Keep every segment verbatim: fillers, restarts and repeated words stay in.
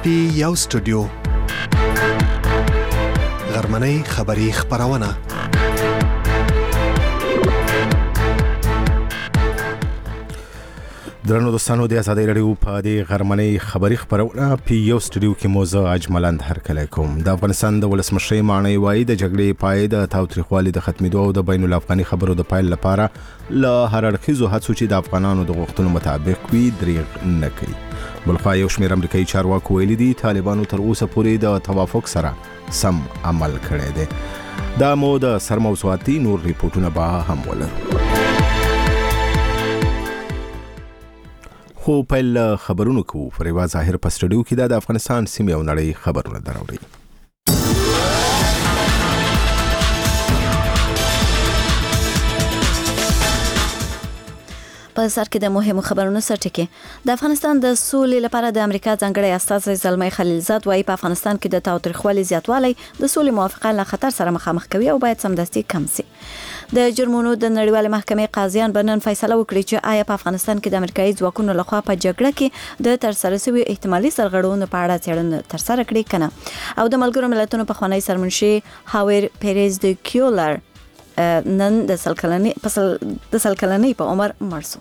پی یو سټوډیو غرمنۍ خبری خبرونه درنو دوستانو د ازادي رادیو په دې غرمنۍ خبری خبرونه پی یو سټوډیو کې موزه اجملند هرکلی کوم. د افغانستان د ولسمشر معنی وایي د جګړې پای د تاوتریخوالي د ختمېدو او د بین الافغاني خبرو د پایل لپاره له هر اړخیزو هڅو چې د افغانانو د غوښتنو مطابق وي دریغ نه کوي. بلخوا یو شمېر امریکایي چارواکو ویلي دي طالبانو تر اوسه پورې د توافق سره سم عمل کړی دی. دا مو د سرموضوعات دي، نور ریپورتونه به هم ولرو. خو پیل خبرونو کوو. فریوا ظاهر په سټډیو کې د افغانستان سیمې او نړۍ خبرونه دراوړي. په سر کې د مهمو خبرونو سرټکی. د افغانستان د سولې لپاره د امریکا ځانګړی استازی زلمی خلیلزاد وايي په افغانستان کې د تاوتریخوالي زیاتوالی د سولې موافقه له خطر سره مخامخ کوي او باید سمدستي کم شي. د جرمونو د نړیوال محکمې قاضیان بنن فیصله وکړي چې آیا په افغانستان کې د امریکایي ځواکونو لخوا په جګړه کې د ترسره شوی احتمالي سرغړونو په اړه څېړنه ترسره کړي کنه. او د ملګرو ملتونو په خوانی سرمنشي هاویر پیریز د کیولر نن د سلکلنې پسل د سلکلنې په عمر مرسو.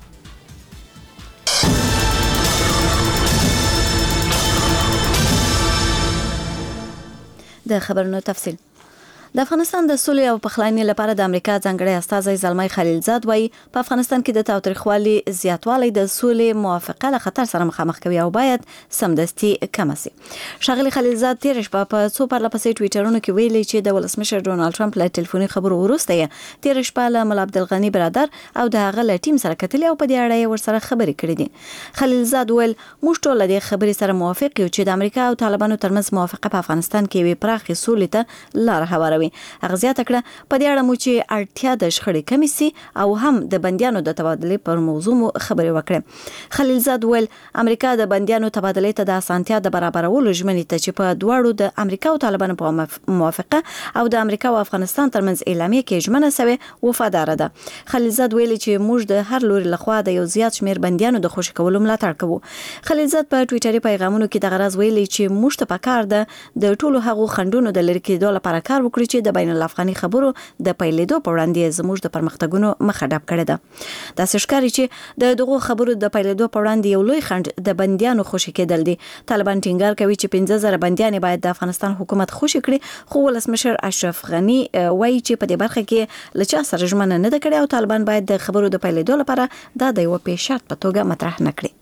د خبرونو تفصیل. د افغانستان د سولې او پخلاینې لپاره د امریکا ځانګړی استازی زلمی خلیلزاد وايي په افغانستان کې د تاوتریخوالي زیاتوالی د سولې موافقه له خطر سره مخامخ کوي او باید سمدستي کم شي. ښاغلي خلیلزاد تیر شپه په څو پرلپسې ټویټرونو کې ویلي چې د ولسمشر ډونالد ټرمپ له ټلیفوني خبرو وروسته تیر شپه له ملا عبدالغني برادر او د هغه له ټیم سره کتلې او په دې اړه ورسره خبرې کړې دي. خلیلزاد ویل موږ ټول د خبرې سره موافق یو چې د امریکا او طالبانو ترمنځ موافقه په افغانستان کې وي پراخې سولې ته لار هواروي. هغه زیاته کړه په دې اړه مو چې اړتیا د شخړې کمې سي او هم د بندیانو د تبادلې پر موضوع مو خبرې وکړې. خلیلزاد ویل امریکا د بندیانو تبادلې ته د اسانتیا د برابرولو ژمنې ته چې په دواړو د امریکا او طالبانو په موافقه او د امریکا او افغانستان ترمنځ اعلامیه کې ژمنه شوې وفادار ده. خلیلزاد ویل چې موږ د هر لوري لخوا د یو زیات شمیر بندیانو د خوشي کولو ملاتړ کوو. خلیلزاد په ټویټري پیغامونو کې د غرض ویلي چې موږ ته پکار ده د ټولو هغو خندونو د لری کېدو لپاره کار وکړو چې د بین الافغاني خبرو د پیلېدو په وړاندې زموږ د پرمختګونو مخه ډب کړې ده. دا ښکاري چې د دغو خبرو د پیلېدو په وړاندې یو لوی خنډ د بندیانو خوشي کېدل دي. طالبان ټینګار کوي چې پنځه زره بندیان باید د افغانستان حکومت خوشي کړي، خو ولسمشر اشرف غنی وایي چې په دې برخه کې له چا سره ژمنه نه ده کړې او طالبان باید د خبرو د پیلېدو لپاره دا د یو پیش شرط په توګه مطرح نه کړي.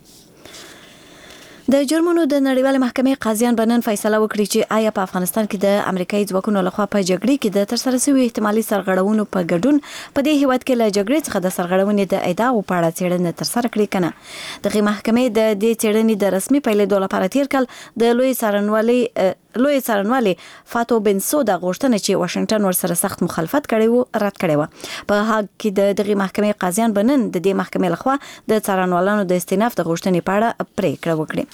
د جرمونو د نړیوال محکمې قاضیان بنن فیصله وکړي چې آیا په افغانستان کې د امریکایي ځواکونو لخوا په جګړې کې د ترسره شوی احتمالي سرغړونو په ګډون په دې هیواد کې له جګړې څخه د سرغړونې د ادعاو په اړه څېړنه ترسره کړي کنه. دغه محکمې د دې څېړنې د رسمي پیلېدو لپاره تیر کال د لوی څارنوالۍ لوی څارنوالي فاتو بنسودا غوښتنه چې واشنگټن ورسره سخت مخالفت کړي وو رد کړي و. په هغه کې د دغه محکمې قاضیان بنن د دې محکمې لخوا د څارنوالانو د استئناف د غوښتنې په اړه پریکړه وکړي.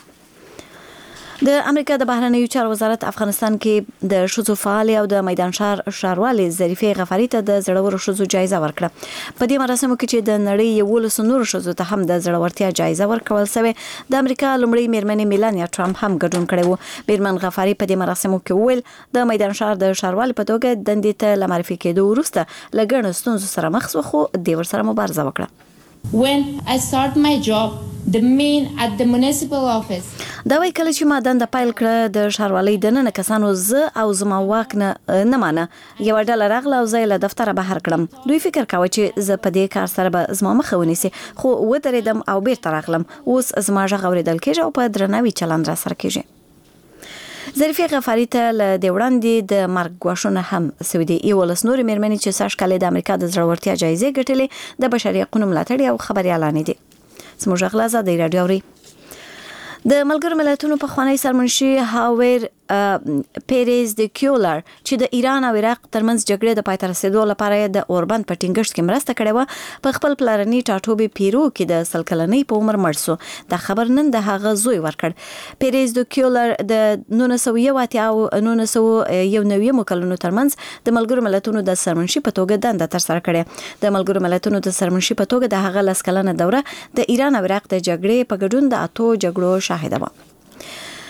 د امریکا د بهرنیو چارو وزارت افغانستان کې د ښځو فعال او د میدان شهر ښاروالي ظریفه غفاری ته د زړورو ښځو جایزه ورکړه. په دې مراسمو کې چې د نړۍ یولس نور ښځو ته هم د زړورتیا جایزه ورکول شوې، د امریکا لومړی میرمنې میلانیا ټرمپ هم ګډون کړی و. میرمن غفاری په دې مراسمو کې وویل د میدان شهر د ښاروالي په توګه دندې ته له معرفي کېدو وروسته له ګڼو ستونزو سره مخ شو، خو دې ورسره مبارزه وکړه. When I start my job, the main at the municipal office. دا وایي کله چې ما دنده پیل کړه د ښاروالۍ دننه کسانو زه او زما واک نه نه مانه یو ډله راغله او زه له دفتره بهر کړم. دوی فکر کاوه چې زه په دې کار سره به زما مخه ونیسي، خو ودرېدم او بیرته راغلم. اوس زما غږ اورېدل کېږي او په درناوي چلند را سره کېږي. ظریفه غفاری ته له دې وړاندې د مرګ ګواښونه هم سوي دي. یولس نورې مېرمنې چې سږ کال د امریکا د زړورتیا جایزې ګټلې د بشري حقوقو ملاتړي او خبريالانې دي. زموږ غلا زده رادیو اوري. د ملګرو ملتونو په خوانی سرمنشي هاویر پیریز د کیولر چې د ایران او عراق ترمنځ جګړې د پای ته رسیدو لپاره د اوربند په ټینګښت کې مرسته کړې و، په خپل پلرني ټاټوبي پیرو کې د سلکلنۍ په عمر مړ شو. دا خبر نن د هغه زوی ورکړ. پیریز د کیولر د نولس سوه یو اتیا او نولس سوه یو نوي کلونو ترمنځ د ملګرو ملتونو د سرمنشي په توګه دنده ترسره کړې. د ملګرو ملتونو د سرمنشي په توګه د هغه لس کلنه دوره د ایران او عراق د جګړې په ګډون د اتو جګړو شاهده و.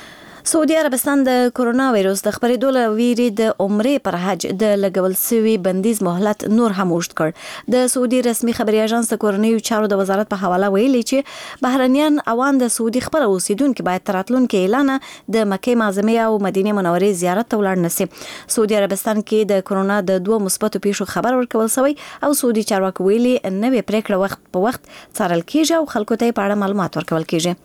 سعودي عربستان د کرونا وایروس د خپرېدو له ویرې د عمرې پر حج د لګول سوي بندیز مهلت نور هم اوږد کړ. د سعودي رسمي خبري اژانس د کورنیو چارو د وزارت په حواله ویلي چې بهرنیان اوان د سعودي خپل اوسیدونکو باید تر راتلونکي اعلان د مکه معظمه او مدینه منورې زیارت ته ولاړ نشي. سعودي عربستان کې د کرونا د دوه مثبتو پیښو خبر ورکول شوی او سعودي چارواکي ویلي نوې پریکړه وخت په وخت څارل کیږي او خلکو ته په اړه معلومات ورکول کیږي.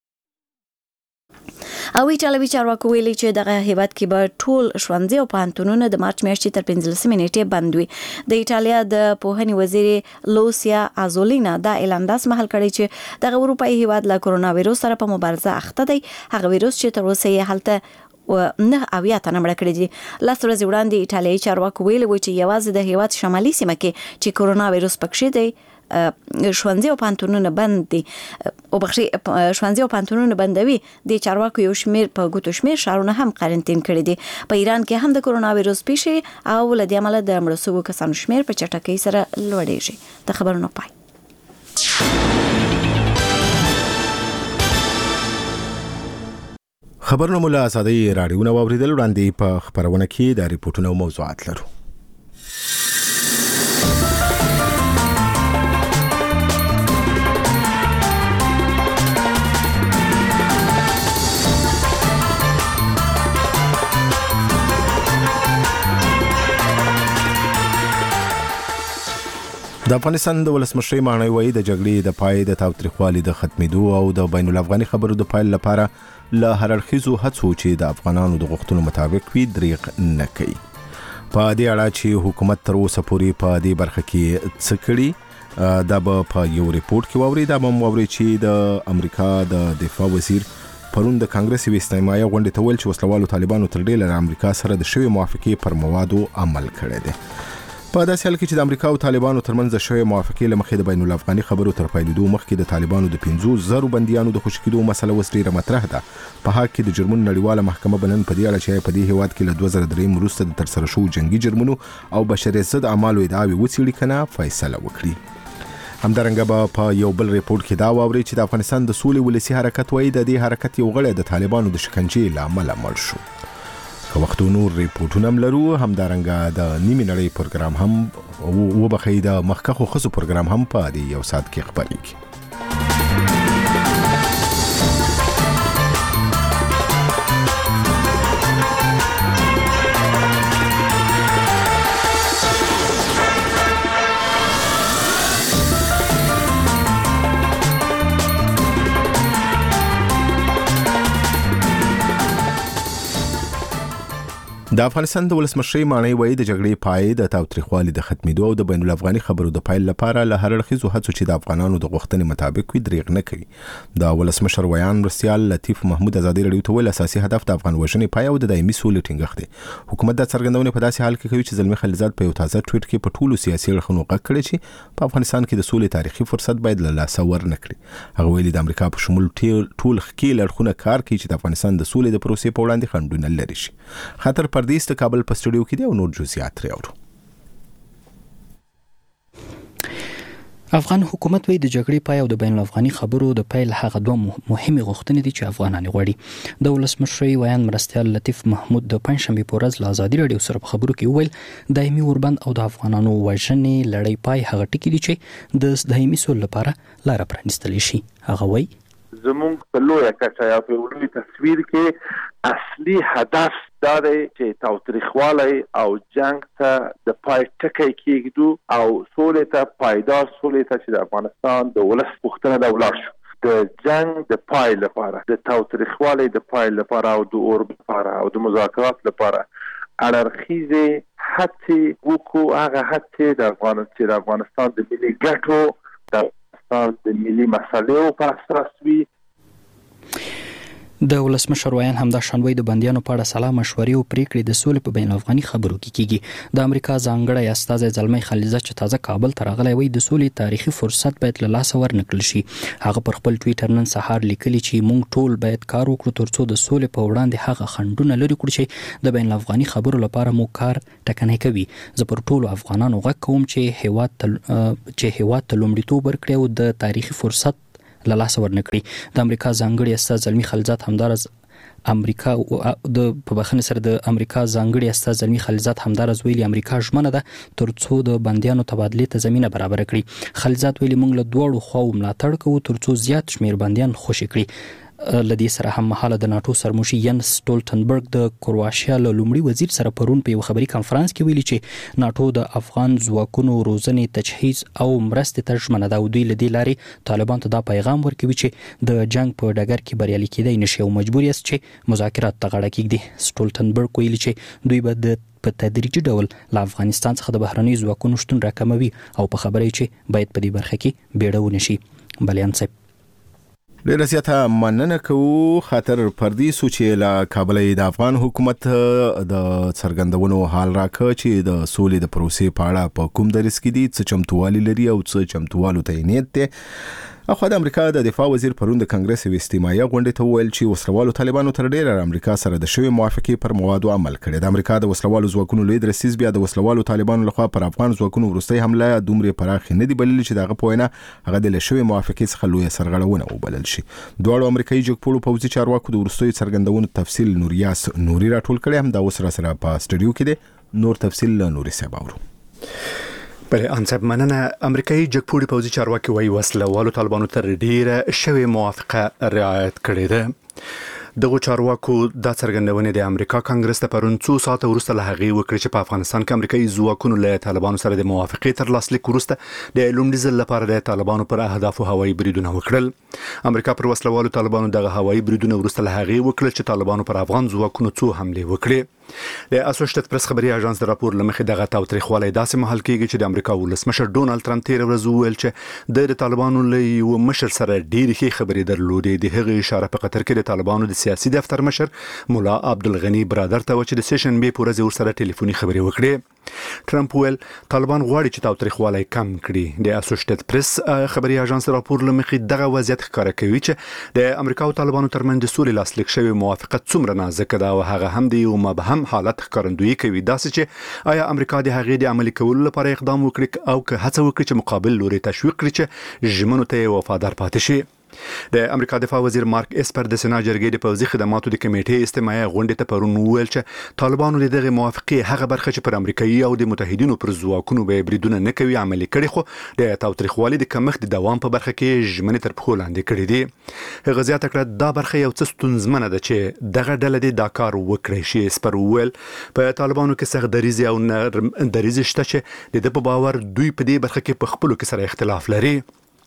او ایټالوي چارواکو ویلي چې دغه هیواد کې به ټول ښوونځي او پوهنتونونه د مارچ میاشتې تر پنځلسمې نیټې بند وي. د ایټالیا د پوهنې وزیر لوسیا ازولینا دا اعلان داس مهال کړی چې دغه اروپایي هیواد له کرونا وایروس سره په مبارزه اخته دی. هغه وایروس چې تر اوسه یې هلته و نه اویا تنه مړه کړي دي. لاس ورځې وړاندې ایټالیایي چارواکو ویلي و چې یوازې د هیواد شمالي سیمه کې چې کرونا وایروس پکښې دی ښوونځي او پوهنتونونه بند دي او بخښي ښوونځي او پوهنتونونه بندوي. د چارواکو یو شمیر په ګوتو شمیر ښارونه هم قرنټین کړي دي. په ایران کې هم د کرونا وایروس پیښې او له دې امله د مړو شویو کسانو شمیر په چټکۍ سره لوړېږي. د خبرونو پای. خبرونه مو له ازادۍ راډیو نه واوریدل. وړاندې په خبرونه کې د ریپورتونو او موضوعات لرو. د افغانستان د ولسمشر مانوي وای د جګړې د پای د تاوتریخوالي د ختمېدو او د بین الافغاني خبرو د پایل لپاره له هر اړخیزو هڅو چې د افغانانو د غوښتنو مطابق وي دریغ نه کوي. په دې اړه چې حکومت تر اوسه پورې په دې برخه کې څه کړي دا به په یو ریپورت کې واوري. دا به واوري چې د امریکا د دفاع وزیر پرون د کانګرس یو استماعي غونډه ته ویل چې وسلوالو طالبانو تر ډیره له امریکا سره د شوی موافقه پر موادو عمل کړی دی. په داسې حال کې چې د امریکا او طالبانو ترمنځ شوی موافقه لمخې د بین الافغاني خبرو تر پیلېدو مخکې د طالبانو د پنځوس زرو بنديانو د خوشی کېدو مسله اوس ډیره مطرح ده. په حق کې د جرمونو نړیواله محکمه بلن په دې اړه چې په دې هیواد کې له دوه زره درې وروسته د ترسره شوو جنگي جرمونو او بشریت ضد اعمالو ادعاوې وڅېړي کنه فیصله وکړي. همدارنګه به په یو بل ریپورت کې دا واوري چې د افغانستان د سولې ولسی حرکت وایي د دې حرکت یو غړی د طالبانو د شکنجې له امله مړ شو. که وختو نور ریپورټونه هم لرو. همدارنګه د نیمې نړۍ پروګرام هم وبخښئ د مخکښو ښځو پروګرام هم په دې یو ساعت کې خپرېږي. د افغانستان د ولسمشر مانوي وای د جګړې پای د تاوتریخوالي د ختمېدو او د بین الافغاني خبرو د پایل لپاره له هر اړخیزو هڅو چې د افغانانو د غوښتنې مطابق وي دریغ نه کوي. د ولسمشر ویان مرستیال لطیف محمود ازادي راډیو ته ویل اساسي هدف د افغان وژنې پای او د دایمي سولې ټینګښت دی. حکومت د څرګندونې په داسې حال کې کوي چې زلمی خلیلزاد په یو تازه ټویټ کې په ټولو سیاسي اړخونو غږ کړی چې په افغانستان کې د سولې تاریخي فرصت باید له لاسه ورنه کړي. هغه ویلي د امریکا په شمول ټول ښکیل اړخونه کار کوي چې د افغانستان د سولې د پروسې په وړاندې خنډونه لري شي. خطر پردیس د کابل په سټوډیو کې دی او نور جزئیات راوړو. افغان حکومت وی د جګړې پای او د بین الافغاني خبرو د پیل هغه دوه مهمه غوښتنې دي چې افغانان غواړي. د ولسمشر ویان مرستیال لطیف محمود د پنځشنبه په ورځ له ازادي راډیو سره په خبرو کې ویل دایمي اوربند او د افغانانو وژنې لړۍ پای هغه ټکي دي چې د دایمي سولې لپاره لار پرانیستل شي. هغه وی زمونږ په لویه کچه یا په لوی تصویر کې اصلي هدف دا دی چې تاوتریخوالی او جنگ ته د پای ټکی کېږدو او سولې ته پایدار سولې ته چې د افغانستان د ولس پوښتنه ده ولاړ شو. د جنگ د پای لپاره د تاوتریخوالی د پای لپاره او د اور لپاره او د مذاکرات لپاره اړخیزې هڅې وکړو. هغه هڅې د افغانستان چې د افغانستان د ملي ګټو د افغانستان د ملي مسایلو په اساس وي. د ولسمشر ویان همدا شانوي د بنديانو په اړه سلام مشورې او پریکړې د سولې په بین الافغاني خبرو کې کیږي. د امریکا ځانګړی استازی زلمی خلیلزاد چې تازه کابل ته راغلی وي د سولې تاریخي فرصت باید له لاسه ورنکړل شي. هغه پر خپل ټویټر نن سهار لیکلی چې موږ ټول باید کار وکړو ترڅو د سولې په وړاندې هغه خنډونه لري کړو چې د بین الافغاني خبرو لپاره مو کار ټکنی کوي. زه پر ټولو افغانانو غږ کوم چې هیواد ته چې هیواد ته لومړیتوب ورکړي او د تاریخي فرصت له لاسه ورنکړي. د امریکا ځانګړي استازی زلمی خلیلزاد همدارس امریکا د په بخښنې سره د امریکا ځانګړي استازي زلمی خلیلزاد همدارز ویلي امریکا ژمنه ده ترڅو د بنديانو تبادله ته زمينه برابر کړي. خلیلزاد ویلي موږ له دوړو خواو ملاتړ کوو ترڅو زیات شمیر بنديان خوشي کړي. لدې سره هم مهاله د ناتو سرمشي ینس سټولټنبرګ د کرواشیا له لومړي وزیر سره پرون په یو خبري کانفرنس کې ویلي چې ناتو د افغان ځواکونو روزنې تجهیز او مرستې ته ژمنه ده او دوی له دې لارې طالبان ته دا پیغام ورکوي چې د جنگ په ډګر کې بریالي کېدای نشي او مجبور یاست چې مذاکرات ته غاړه کېږدي. سټولټنبرګ ویلي چې دوی به د په تدریجي ډول له افغانستان څخه د بهرنۍ ځواکونو شتون راکموي او په خبره چې باید په دې برخه کې بیړه ونشي. بلیان صاحب ډیر زیاته مننه کوو. خاطر پردي سوچې له کابل د افغان حکومت د څرګندونو حال راکړ چې د سولې د پروسې په اړه په کوم درس کې دي څه چمتووالي لري او څه چمتووالو ته نیت دي. اخو د امریکا د دفاع وزیر پرون د کانګرس یو استماعي غونډه ته ویل چې وسلوالو طالبانو تر ډیره امریکا سره د شوی موافقه پر موادو عمل کړي. د امریکا د وسلوالو ځواکونو لوی درسیز بیا د وسلوالو طالبانو لخوا پر افغان ځواکونو ورستۍ حمله دومره پراخ نه دی بلل چې دغه پوینه هغه د شوی موافقه څخه لوی سرغړونه وبلل شي. دوه امریکایي جګپوړو پوځي چارواکو د ورستۍ څرګندونو تفصیل نوریاس نوري راټول کړي. هم دا وسره سره په سټډیو کې دی. نور تفصیل نوري صاحب اورو. بله انصب مننه. امریکایي جګپوړي پوځي چارواکي وایي وسلوالو طالبانو تر ډیره شوی موافقه رعایت کړې ده. دغه چارواکو د څرګندونې د امریکا کانګرس ته پرون څو ساعت وروسته له هغې وکړي چې په افغانستان کې امریکایي ځواکونو له طالبانو سره د موافقې تر لاسلیک وروسته د لومړي ځل لپاره د طالبانو پر اهدافو هوایي بریدونه وکړل. امریکا پر وسلوالو طالبانو دغه هوایي بریدونه وروسته له هغې وکړل چې طالبانو پر افغان ځواکونو څو حملې وکړي. د اسوسییټډ پریس خبري اژانس د راپور لمخې دغه تاوتریخوالی داسې محل کېږي چې د امریکا ولسمشر ډونالد ټرمپ تیر ورځ وویل چې د طالبانو له یو مشر سره ډېرې ښې خبرې درلودې. د هغې اشاره په قطر کې د طالبانو د سیاسي دفتر مشر مولا عبدالغنی برادر ته و چې د سیشن بي په ورځ ورسره ټلیفوني خبرې وکړې. ټرمپ ویل طالبان غواړي چې تاوتریخوالی کم کړي. د اسوسییټډ پریس خبري اژانس راپور لمخې دغه وضعیت ښکاره کوي چې د امریکا او طالبانو ترمنځ د سولې لاسلیک شوی موافقه څومره نازکه ده او هغه هم د یو مبهم حالت ښکارندویي کوي. داسې چې آیا امریکا د هغې د عملي کولو لپاره اقدام وکړي او که هڅه وکړي چې مقابل لوري تشویق کړي چې ژمنو ته وفادار پاتې شي. د امریکا دفاع وزیر مارک اسپر د سنا جرګې د پوځي خدماتو د کمیټې استماعي غونډې ته پرون وویل چې طالبانو د دغه موافقې هغه برخه چې پر امریکایي او د متحدینو پر ځواکونو به بریدونه نه کوي عملي کړي خو د تاوتریخوالي د کمښت د دوام په برخه کې ژمنې تر پښو لاندې کړي دي. هغه زیاته کړه دا برخه یو څه ستونزمنه ده چې دغه ډله د دا کار وکړي شي. اسپر وویل په طالبانو کې سخت دریځ او نرم دریځ شته چې د په باور دوی په دې برخه کې په خپلو کې سره اختلاف لري.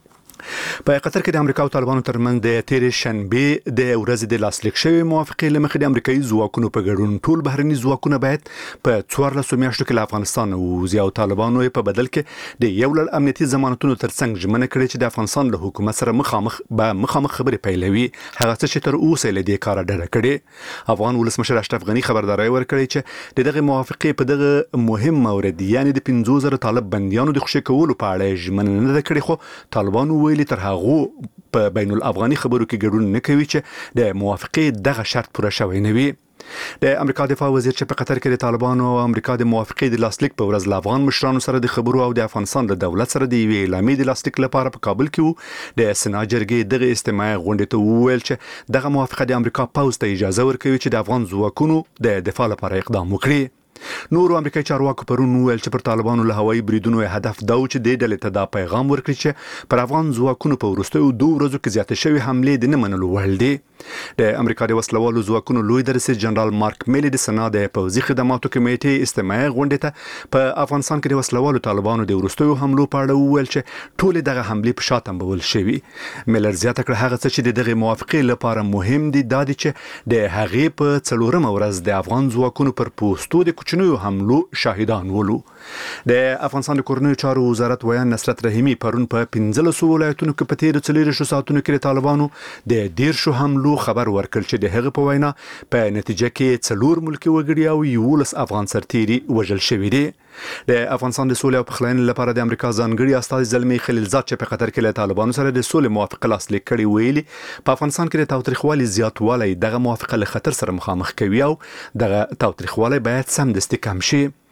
په قطر کې د امریکا او طالبانو ترمنځ د تیرې شنبه د ورځې د لاسلیک شوی موافقې لمخې د امریکایي ځواکونو په ګډون ټول بهرني ځواکونه باید په څوارلس میاشتو کې له افغانستان ووځي او طالبانو په بدل کې د یو لړ امنیتي ضمانتونو ترڅنګ ژمنه کړې چې د افغانستان له حکومت سره مخامخ به مخامخ خبرې پیلوي. هغه څه چې تر اوسه له دې کاره ډډه کړې. افغان ولسمشر اشرف غنی خبرداري ورکړې چې د دغه موافقې په دغه مهم مورد یعنی د پنځه زره طالب بنديانو د خوشي کولو په اړه ژمنه نه کړې خو طالبانو ویلي تر هغه په بین الافغاني خبرو کې ګډون نه کوي چې د موافقې دغه شرط پوره شوی نه وي. د امریکا دفاع وزیر چې په قطر کې د طالبانو او امریکا د موافقې د لاسلیک په ورځ له افغان مشرانو سره د خبرو او د افغانستان له دولت سره د یوې اعلامیې د لاسلیک لپاره په کابل کې وو د سنا جرګې دغه استماعي غونډې ته وویل چې دغه موافقه د امریکا پوځ ته اجازه ورکوي چې د افغان ځواکونو د دفاع لپاره اقدام وکړي. نورو امریکایي چارواکو پرون وویل چې پر طالبانو له هوایي بریدونو هدف دا و چې د ډلې ته دا پیغام ورکړي چې پر افغان ځواکونو په وروستیو دوه ورځو کې زیاتې شوې حملې د نه منلو وړ دي. د امریکا د وسلوالو ځواکونو لوی درسي جنرال مارک میلي د سنا د پوځي خدماتو کمیټې استماعي غونډې ته په افغانستان کې د وسلوالو طالبانو د وروستیو حملو په اړه وویل چې ټول دغه حملې په شاته تنبول شوي. میلر زیاته کړه هغه څه چې دغه موافقې لپاره مهم دي دا دي چې د هغې په څلورمه ورځ د افغان ځواکونو پر پوستو د کوچنیو حملو شاهدان ولو. د افغانستان د کورنیو چارو وزارت ویان نصرت رحیمی پرون په پنځلس ولایتونو کې په تیر څلور ساعتونو کې طالبانو د دیرشو حملو خبر ورکړ چې د هغه په وینا په نتیجه کې څلور ملکی وګړي او یولس افغان سرتیري وژل شوي دي. د افغانستان د سولې او پخلاینې لپاره د امریکا ځانګړي استازي زلمی خلیلزاد چې په قطر کې له طالبانو سره د سولې موافقه لاسلیک کړي ویلي په افغانستان کې د تاوتریخوالي زیاتوالی دغه موافقه له خطر سره مخامخ کوي او دغه تاوتریخوالی باید سمدستي کم شي.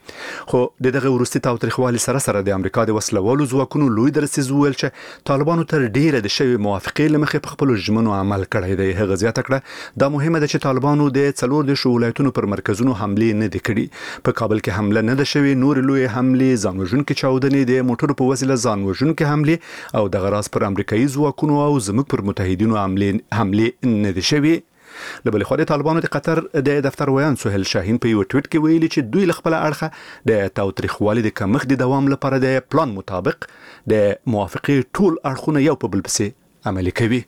خو د دغه وروستي تاوتریخوالي سره سره د امریکا د وسلوالو ځواکونو لوی درسیز ویل چې طالبانو تر ډیره د شوی موافقې لمخې په خپل ژمنو عمل کړی دی. هغه زیاته کړه دا مهمه ده چې طالبانو د څلور د ولایتونو پر مرکزونو حمله نه دي کړې. په کابل کې حمله نه ده شوې، نور لوی حمله ځانوژونکې چاودنې د موټرو په وسیله ځانوژونکې حمله او د غراس پر امریکایي ځواکونو او زموږ پر متحدینو حمله حمله نه دي شوې. لبل خو د طالبانو د قطر د دفتر ویان سهیل شاهین په یو ټویټ کې ویلي چې دوی له خپل اړخه د تاوتریخوالي د کمښت د دوام لپاره د پلان مطابق د موافقې ټول اړخونه یو په بل پسې عملي کوي.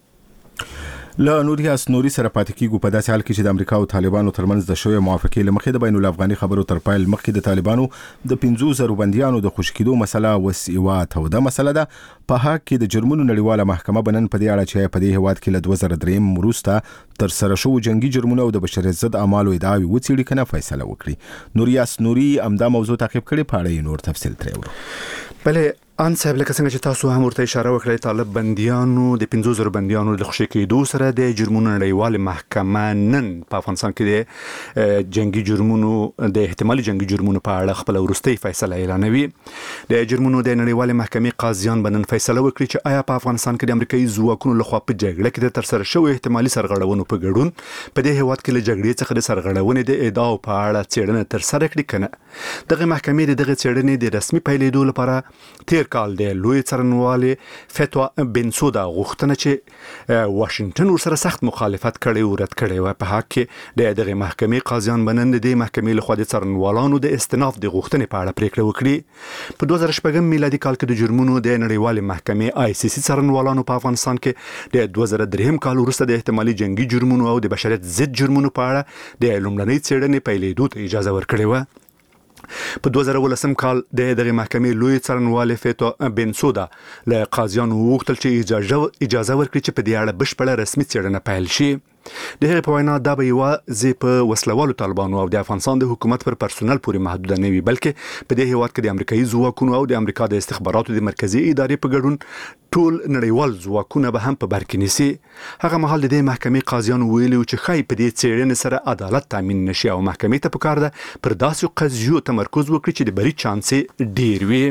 له نوریاس نوري سره پاتې کیږو په داسې حال کې چې د امریکا او طالبانو ترمنځ د شوی موافقې لمخې د بین الافغاني خبرو تر پایل مخکې د طالبانو د پنځو زره بنديانو د خوشکېدو مسله وسیوا توده مسله ده. په حق کې د جرمونو نړیواله محکمه بنن په دې اړه چې په دې هواد کې له دوه زره درې وروسته تر سره شو جنگي جرمونو او د بشریت ضد اعمالو ادعاوې وڅېړي کنه فیصله وکړي. نوریاس نوري امدا موضوع تعقیب کړي، پاړې نور تفصیل ترې ورو. بله ان صاحب لکه څنګه چې تاسو هم ورته اشاره وکړه، طالب بنديانو د پنځو زره بنديانو د خوشي کېدو سره د جرمونو نړیواله محکمه نن په افغانستان کې د جنگي جرمونو د احتمالي جنگي جرمونو په اړه خپل ورستۍ فیصله اعلانوي. د جرمونو د نړیواله محکمې قاضیان بنن فیصله وکړي چې آیا په افغانستان کې د امریکایي ځواکونو لخوا په جګړه کې د تر سره شوی احتمالي سرغړونو په ګډون په دې هیواد کې له جګړې څخه د سرغړونې د ادعاو په اړه څېړنه تر سره کړي کنه. دغه محکمې د دغه څېړنې د رسمي پیلېدو لپاره تیر کال د لوی څارنوالې فتوا بنسودا غوښتنه چې واشنگټن ورسره سخت مخالفت کړي او رد کړي و. په حق کې د دغه محکمې قاضیان بنن د محکمې لخوا د څارنوالانو د استناف د غوښتنې په اړه پریکړه وکړي. په دوه زره شپږم میلادي کال کې د جرمونو د نړیوالې محکمې آی سی سی څارنوالانو په افغانستان کې د دوه زره درې کال وروسته د احتمالي جنگي جرمونو او د بشریت ضد جرمونو په اړه د لومړنۍ څېړنې پیلېدو ته اجازه ورکړې و. په دوه زره ولسم کال د دغه محکمې لوی څارنوالې فتوا بنسودا له قاضیانو وغوښتل چې اجازه اجازه ورکړي چې په دې اړه بشپړه رسمي څېړنه پیل شي. د هغې په وینا دا به یوازې په وسلوالو طالبانو او د افغانستان د حکومت پر پرسونل پورې محدوده نه وي، بلکې په دې هیواد کې د امریکایي ځواکونو او د امریکا د استخباراتو د مرکزي ادارې په ګډون ټول نړیوال ځواکونه به هم په بر کې نیسي. هغه مهال د دې محکمې قاضیانو ویلي چې ښایي په دې څېړنې سره عدالت تامین نشي او محکمې ته پکار ده پر داسې قضیو تمرکز وکړي چې د بری چانس ډیر وي.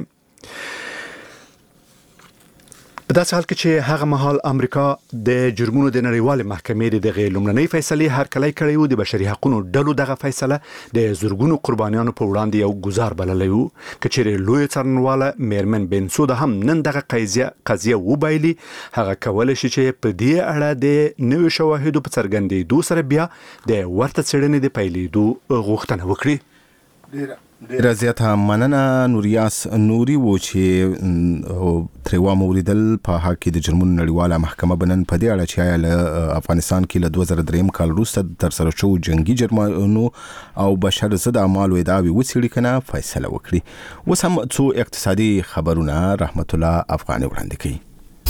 په داسې حال کې چې هغه مهال امریکا د جرمونو د نړیوالې محکمې د دغه لومړنۍ فیصلې هرکلی کړی و، د بشري حقوقو ډلو دغه فیصله د زورګونو قربانیانو په وړاندې یو ګزار بللی و. که چیرې لوی څارنواله میرمن بنسودا هم نن دغه قضیه قضیه وبایلي، هغه کولی شي چې په دې اړه د نویو شواهدو په څرګندېدو سره بیا د ورته څېړنې د پیلېدو غوښتنه وکړي. ډیره زیاته مننه نوریاس نوري و چې تریوا موریدل په حق کې د جرمونو نړیواله محکمه بنن په دې اړه چې آیا له افغانستان کې له دوه زره درې کال وروسته تر سره شو جنگي جرمونو او بشر ضد اعمالو ادعاوې وڅېړي کنه فیصله وکړي. اوس هم څو اقتصادي خبرونه رحمت الله افغاني وړاندې کوي.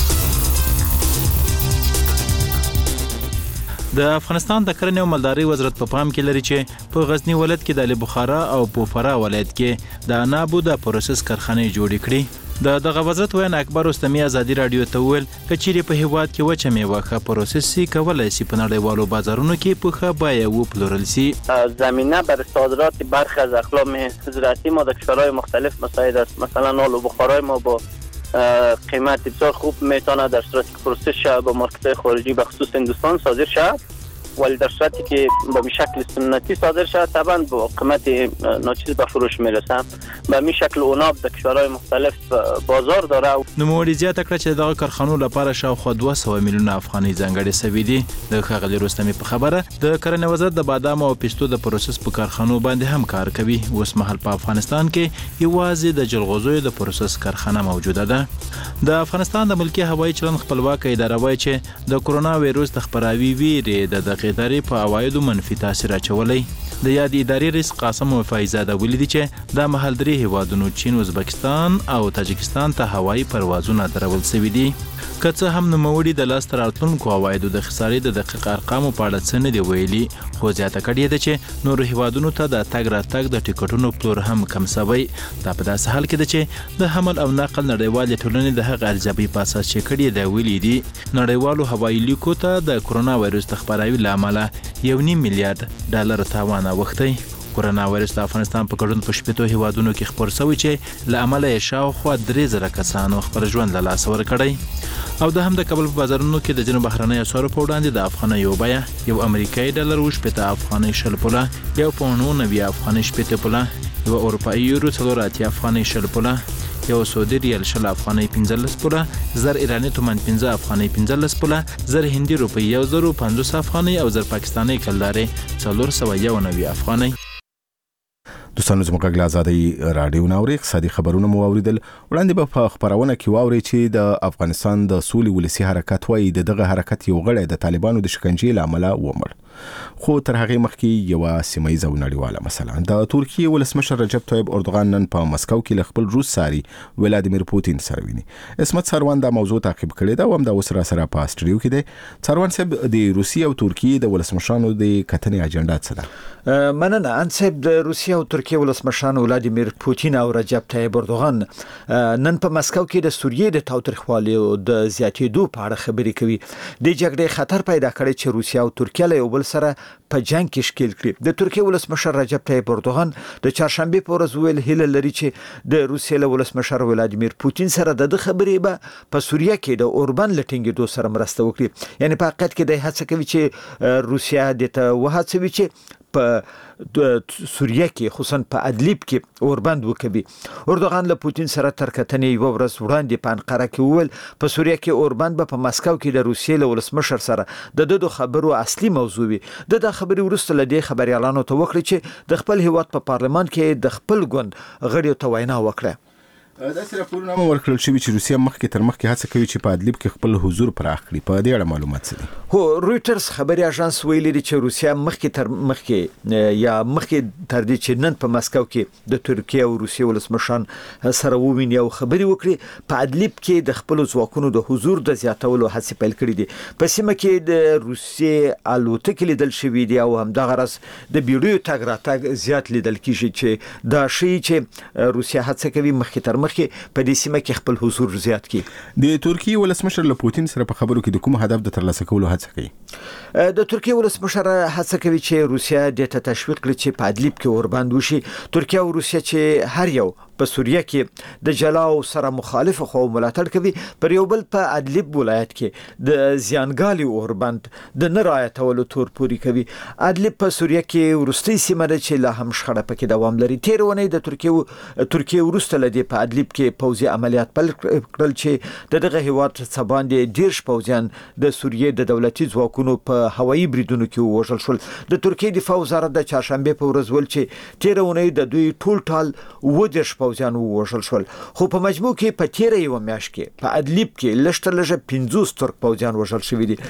د افغانستان د کرنې او مالدارۍ وزارت په پام کې لري چې په غزنی ولایت کې د بخارا او په فرا ولایت کې د انابو د پروسس کارخانې جوړې کړي. د دغه وزارت وین اکبر استمی ازادي رادیو ته ویل کچېرې په هیواد کې وچه میوه ښه پروسس سي کولای سي په نړیوالو بازارونو کې په ښه بیه وپلورل سي. زمینه برای صادرات برخی از اقلام زراعتی ما در کشورهای مختلف مساعد است. مثلا آلو بخارای ما با قیمت بسیار خوب میتونه در صورتی که پروسس شود با مارکت‌های خارجی به خصوص هندوستان صادر شود، ولی در صورتی که به شکل سنتی صادر شود طبعا با قیمت ناچیز به فروش میرسه. به می شکل اوناب در کشورهای مختلف بازار داره. نوموړي زیاته کړه چې دغه کارخانو لپاره شاوخوا دوه سوه میلیونه افغانۍ ځانګړې سوي دي. د ښاغلي رستمي په خبره د کرنې وزارت د بادام او پستو د پروسس په کارخانو باندې هم کار کوي. اوس مهال په افغانستان کې یوازې د جلغوزیو د پروسس کارخانه موجوده ده. د افغانستان د ملکی هوایي چلند خپلواکه اداره وایي چې د کرونا وایروس د خپراوي ویرې د دغه ادارې په عوایدو منفي تاثیر اچولی. د یاد ادارې رئیس قاسم وفایزاده ویلي دي چې د مهال درې هیوادونو چین، ازبکستان او تاجکستان ته هوایي پروازونه درول شوي دي. که څه هم نوموړي د لاسته راتلونکو عوایدو د خسارې د دقیق ارقامو په اړه څه نه دي ویلي، خو زیاته کړې ده چې نورو هیوادونو ته د تګ راتګ د ټکټونو پلور هم کم شوی. دا په داسې حال کې ده چې د حمل او نقل نړیوالې ټولنې د هغه ارزیابۍ په اساس چې کړي ده ویلي دي نړیوالو هوایي لیکو ته د کرونا وایروس د خپراوي له امله یو نیم میلیارډ ډالر تاوان اوښتی. کورونا وایرس د افغانستان په ګډون په شپږ هیوادونو کې خپور شوی چې له امله یې شاوخوا درې زره کسانو خپل ژوند له لاسه ورکړی او د هم د کابل په بازارونو کې د جنوب بهرنۍ اسعارو په وړاندې د افغانۍ یو بیه یو امریکایي ډالر و شپږ افغانۍ شل پوله یو پاونډ نوي افغانۍ شپږ پوله یو اروپایي یورو څلور اتیا افغانۍ شل پوله یو سعودي ریال شل افغانۍ پنځلس پوله زر ایراني تومان پنځه افغانۍ پنځلس پوله زر هندي روپۍ یو زر پنځوس افغانۍ او زر پاکستاني کلداري څلور سوه یو نوي افغانۍ. دوستانو زموږ غږ آزادۍ رادیو ناوړي اقتصادي خبرونه مو اوریدل. وړاندې به په خبرونه کې واوري چې د افغانستان د سولې ولسی حرکت وایي د دغه حرکت یو غړی د طالبانو د شکنجې لامل ومړ. خو تر هغه مخکې یو سیمایي ځونړیواله مثلا د ترکیه ولسمشر رجب طيب اردوغان نن په مسکو کې ل خپل روس ساري ولادیمیر پوتین سره ویني. اسمت سروان دا موضوع تعقیب کړی دا هم د وسره سره په استډیو کې دی. سروان صاحب د روسیې او ترکیه د ولسمشرانو د کتنې اجنډا څه ده؟ مننه انصب د روسیې او ترکیه ولسمشران ولادیمیر پوتین او رجب طيب اردوغان نن په مسکو کې د سوریې د تاوتریخوالي او د زیاتېدو په اړه خبرې کوي. د جګړې خطر پیدا کړی چې روسیه او ترکیه له یو بل سره په جنگ کې شکل کړي. د ترکیه ولسمشر رجب طيب اردوغان د چهارشنبه په ورځ ویل هیله لري چې د روسیې له ولسمشر ولادیمیر پوتین سره د خبرې به په سوریه کې د اوربان لټینګېدو سره مرسته وکړي. یعنی په حقیقت کې د هڅه کوي چې روسیه د ته وهڅوي چې په سوریه کې خصوصا په ادلیب کې اوربند وکړي. اردوغان له پوتین سره تر کتنې یو ورځ وړاندې په انقره کې وویل په سوریه کې اوربند به په مسکو کې د روسیې له ولسمشر سره د دغه خبرو اصلي موضوع وي. د د خبرې وروسته له دې خبريالانو ته وکړي چې د خپل هیواد په پارلمان کې د خپل ګوند غړیو ته وینا وکړه. دا سره پورونه ورکړل شوی چې روسیه مخکې تر مخکې هڅه کوي چې په ادلیب کې خپل حضور پراخ کړي. په دې اړه معلومات څه دي؟ هو رويټرز خبري اژانس ویلي دی چې روسیه مخکې تر مخکې یا مخکې تر دې چې نن په مسکو کې د ترکیه او روسیې ولسمشران سره وویني او خبري وکړي په ادلیب کې د خپل ځواکونو د حضور د زیاتولو هڅې پیل کړې دي. په سیمه کې د روسیې الوتکې لیدل شوې دي او همدغه راز د بیړیو تګ راتګ زیات لیدل کیږي چې دا شی چې روسیه هڅه کوي مخکې تر مخکې په دې سیمه کې خپل حضور زیات کړي. د ترکیه ولسمشر له پوتین سره په خبرو کې د کوم هدف د ترلاسه کولو هڅه کوي؟ د ترکیه ولسمشر هڅه کوي چې روسیه د تشویق کړي چې په ادلیب کې اوربند وشي. ترکیه او روسیه چې هر یو په سوریه کې د جلاو سره مخالف خو ملاتړ کوي پر یو بل په ادلیب ولایت کې د زیانګالي اوربند د نرایتولو تور پوری کوي. ادلیب په سوریه کې ورستي سیمه ده چې لا هم شخړه پکې دوام لري. تیرونه د ترکیه ترکیه ورسته لدی په ادلیب کې پوځي عملیات پیل کړل چې دغه هیواد څخه ډیر پوځیان د سوریې د دولتي ځواکونو په هوایي بریدونو کې وژل شول. د ترکیه دفاع وزارت د چهارشنبه په ورځ ول چې تیرونه د دوی ټول ټال ودش پوځیان وژل شول. خو په مجموع کې په تیره یو میاشت کې په ادلیب کې لشتر لږه پنځوس ترک پوځیان وژل شوي دي.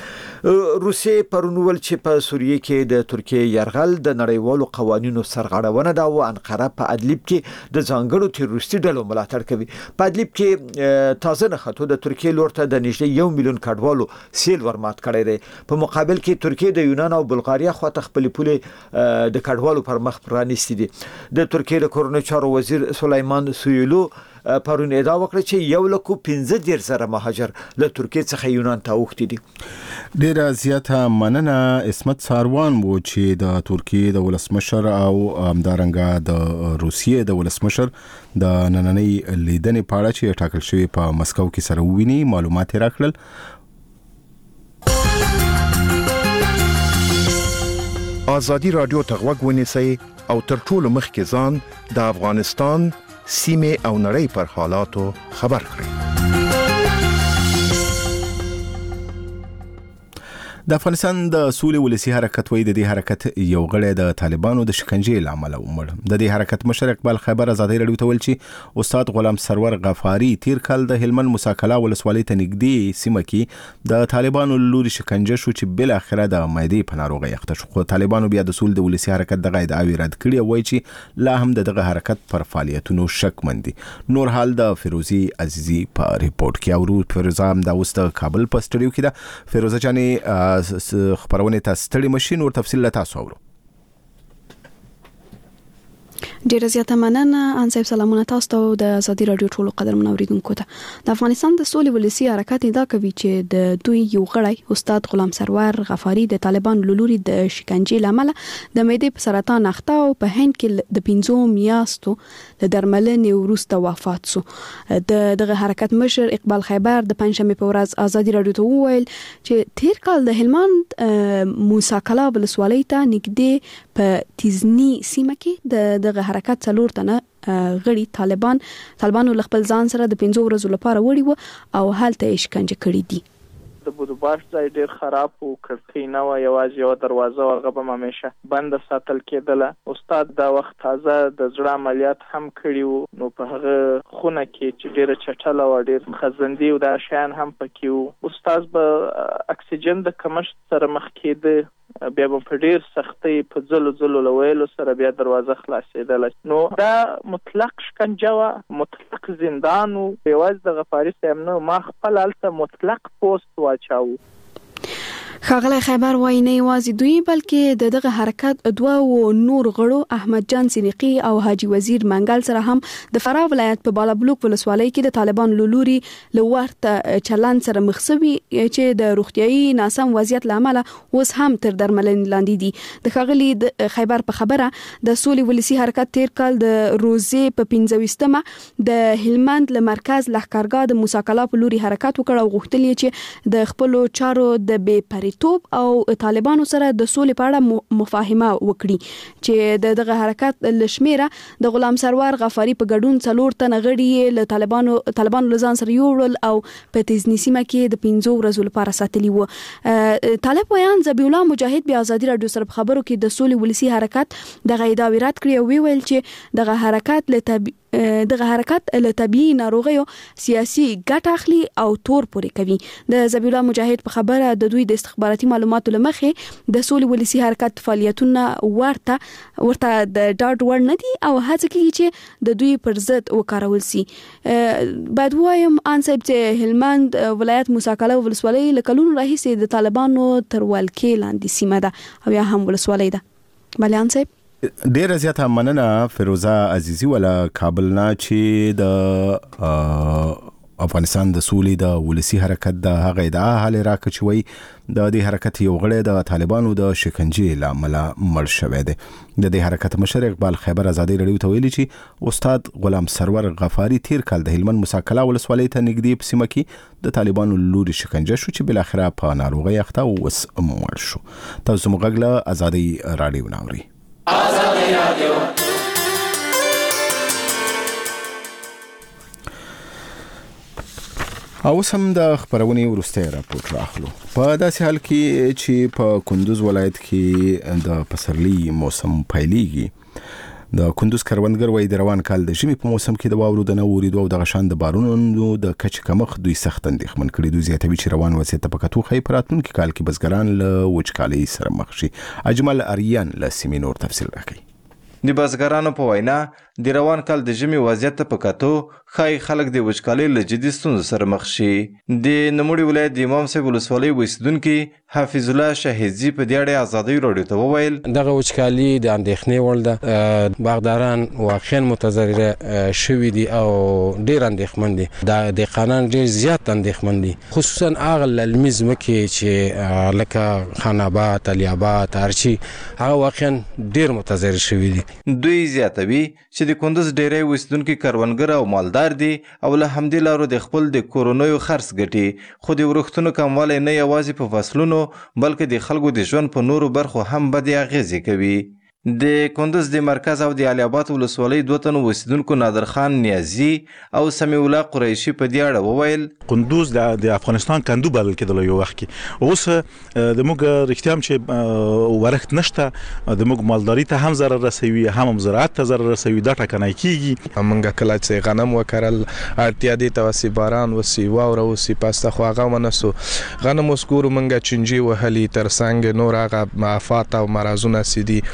روسیې پرونول چې په سوریه کې د ترکیه يرغل د نړیوالو قوانینو سرغړونه ده او انقره په ادلیب کې د ځانګړو تروریستي ډلو ملاتړ کوي. په ادلیب کې تازه نه خطو د ترکیه لور ته د نږدې یو میلیون کډوالو سیل ورمات کړی دی. په مقابل کې ترکیه د یونان او بلغاریا خواته خپل پولې د کډوالو پر مخ پرانیستي دي. د ترکیه د کورنۍ چارو وزیر سلیمان سویلو پرون ادعا وکړه چې یو لک پنځه دېرش زره مهاجر له ترکیه څخه یونان ته اوښتي دي. ډیره زیاته مننه اسمت ساروان وو چې د ترکیه د ولسمشر او همدارنګه د روسیې د ولسمشر د نننۍ لیدنې په اړه چې ټاکل شوی په مسکو کې سره وویني معلومات راکړل. آزادی رادیو ته غوږ ونیسئ او تر ټولو مخکې ځان د افغانستان سیمه او نړۍ پر حالاتو خبر کړئ. د افغانستان د سولې ولسی حرکت وایي د دې حرکت یو غړی د طالبانو د شکنجې لامل ومړ. د دې حرکت مشر اقبال خیبر آزادۍ رادیو ته ویل چې استاد غلام سرور غفاری تیر کال د هلمند موساکلا ولسوالۍ ته نږدې سیمه کې د طالبانو لوري شکنجه شو چې بل اخره د معدې په ناروغۍ اخته شو. خو طالبانو بیا د سولې د ولسی حرکت دغه ادعاوې رد کړې او وایي چې لا هم دغه حرکت پر فعالیتونو شک مندي. نور حال د فیروزی عزیزی په ریپورت کې او فیروزه هم د اوس د کابل په سټډیو کې ده. فیروزه جانې خبرونه تاسو ستړي ماشين ور تفصیل لا تاسو اورو. ډیره زیاته مننه ان صاحب. سلامونه تاسو ته د ازادي رادیو ټولو قدرمن اوریدونکو ته. د افغانستان د سولې ولسی حرکت دا کوي چې د دوی یو غړی استاد غلام سرور غفاری د طالبان لوري د شکنجې لامل د معدې په سرطان اخته او په هند کې د پنځو میاشتو د درملنې وروسته وفات شو. د دغه حرکت مشر اقبال خیبر د پنځمې په ورځ ازادي رادیو ته وویل چې تیر کال د هلمند موسی کلا ولسوالۍ ته نږدې په تیزنی سیمه کې د دغه حرکت څلور تنه غړي طالبان طالبانو خپل ځان سره د پنځو ورځو لپاره وړي وو او هلته یې شکنجه کړي دي. د بودوباش ځای ډیر خراب او کړکۍ نه و، یوازې یو دروازه هغه به همیشه بند ساتل کېدله. استاد دا وخت تازه د زړه عملیات هم کړي وو، نو په هغه خونه کې چې ډیره چټله و، ډیر خزندي او دا شیان هم پکې وو. استاد به اکسیجن د کمښت سره مخ کېده، بیا به په ډیر سختۍ په ځلو ځلو لویلو سره بیا دروازه خلاصېدله. نو دا مطلق شکنجه وه، مطلق زندان و. یوازې د غفاري صاحب نه، ما خپل هلته مطلق پوست واچاوه. ښاغلی خیبر وایي نه یوازې دوی بلکې د دغه حرکت دوه و نور غړو احمد جان سینقي او حاجی وزیر منګل سره هم د فراه ولایت په بالابلوک ولسوالۍ کې د طالبان لوري له ورته چلند سره مخ شوي چې د روغتیايي ناسم وضعیت لامل اوس هم تر درملنې لاندې دي. د ښاغلي د خیبر په خبره د سولې ولسی حرکت تیر کال د روزې په پنځويشتمه د هلمند له مرکز لښکرګاه د موسی کلا په لوري حرکت وکړ او غوښتل یې چې د خپل چارو د بې توپ او طالبانو سره د سولې په اړه مفاهمه وکړي چې د دغه حرکت لشمیره د غلام سرور غفاری په ګډون څلور تنه غړي له طالبانو طالبانو لزان سره یوړل او په تیزنی سیمه کې د پنځو ورځو لپاره ساتلی وو. طالب ویان ذبیح الله مجاهد بیا ازادي رادیو سره خبرو کې د سولې ولسی حرکت دغه ادعا رد کړی او ویل چې دغه حرکت له دغه حرکت له طبيعي ناروغیو سیاسي ګټه اخلي او تور پورې کوي. د ذبیح الله مجاهد په خبره د دوی د استخباراتي معلوماتو لمخې د سولې ولسی حرکت فعالیتونه ورته ورته د ډاډ ور نه دي او هڅه کوي چې د دوی پر ضد وکارول سي. بعد وایم ان صاحب چې هلمند ولایت موسی کلا ولسوالۍ له کلونو راهیسې د طالبانو تر ولکې لاندې سیمه ده او یا هم ولسوالۍ ده. بله ان صاحب ډیره زیاته مننه فیروزه عزیزی ولا کابل نه چې د افغانستان د سولې د ولسی حرکت د هغه ادعا حال راکچوي د دې حرکت یو غړی د طالبانو د شکنجې لامل مړ شوی دی. د دې حرکت مشر اقبال خیبر ازادي رادیو ته ویلي چې استاد غلام سرور غفاری تیر کال د هلمند موسی کلا ولسوالۍ ته نږدې په سیمه کې د طالبانو لوري شکنجه شو چې بل اخره په ناروغي اخته او وس مړ شو. تاسو موږ له ازادي رادیو ناوري. ازادي رادیو او سم د خبرونې ورسته راپورټ راخلو. په داسې حال کې چې په کندوز ولایت کې د پسرلي موسم پیلېږي، د کندوز کروندګر وایي د روان کال د ژمي په موسم کې د واورو د نه ورېدو او د غشان د بارونو د کچې کمښت دوی سخت اندېښمن کړي. دوی زیاتوي چې روان وضعیت ته په کتو ښایي په راتلونکي کال کې بزګران له وچکالۍ سره مخ شي. اجمل اریان له سیمې نور تفصیل راکوي. د بزګرانو په وینا د روان کال د ژمي وضعیت ته په کتو ښایي خلک د وچکالۍ له جدي ستونزو سره مخ شي. د نوموړي ولایت د امام صاحب ولسوالۍ اوسېدونکي حافظ الله شاهزي په دې اړه ازادي رادیو ته وویل دغه وچکالي د اندېښنې وړ ده. باغداران واقعا متضرره شوي دي او ډېر اندېښمن دي. د دهقانان ډېر زیات اندېښمن دي، خصوصا هغه للمي ځمکې چې لکه خان آباد، علي آباد، ارچي، هغه واقعا ډېر متضرر شوي دي. دوی زیاتوي چې د کندوز ډیری اوسېدونکي کروندګر او مالدار دي او له همدې لارو د خپل د کورونیو خرڅ ګټي، خو د ورښتونو کموالی نه یوازې په فصلونو بلکې د خلکو د ژوند په نورو برخو هم بدې اغیزې کوي. د کندوز د مرکز او د علي آباد ولسوالۍ دوه تنو اوسېدونکو نادر خان نیازي او سمیع الله قریشي په دې اړه وویل کندوز د افغانستان کندو بلل کېدل یو وخت کې، اوس د موږ رښتیا هم چې ورښت نشته، د موږ مالداري ته هم ضرر رسوي، هم زراعت ته ضرر رسوي، دا ټکنی کېږي. موږ کله چې غنم وکرل اړتیا دې ته وسي باران وسي واوره وسي پاسته خو هغه ونسو غنم اوس ګورو موږ چنجي وهلي تر څنګ نور هغه آفات او مرضونه سي دي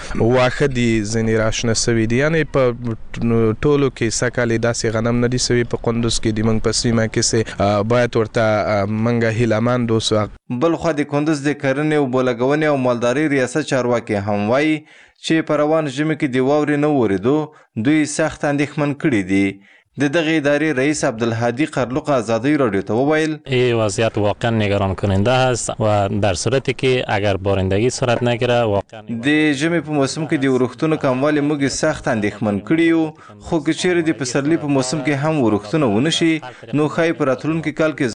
واخه دي ځنې راشنه سوي دي، یعنی په ټولو کې سکهلې داسې غنم نه دي سوي په قندوز کې دي، موږ په سیمه کې سه باید ورته منګه هیلمند اوسو. بل خو د کندوز د کرنې او بولګونې او مالداري ریاست چارواکي هم وایي چې په روان ژمي کې د واورې نه ورېدو دوی سخت اندېښمن کړي دي. د دغه ادارې رئیس عبدالهادی قرلوق آزادی رادیو ته وویل این وضعیت واقعا نگران کننده است و در صورتی که اگر بارندگی صورت نگیره واقعا د ژمي په موسم کې د ورښتونو کموالی موږ سخت اندېښمن کړي یو، خو که چیرې د پسرلي په موسم کې هم ورښتونه ونه شي نو ښایي په راتلونکي کال کې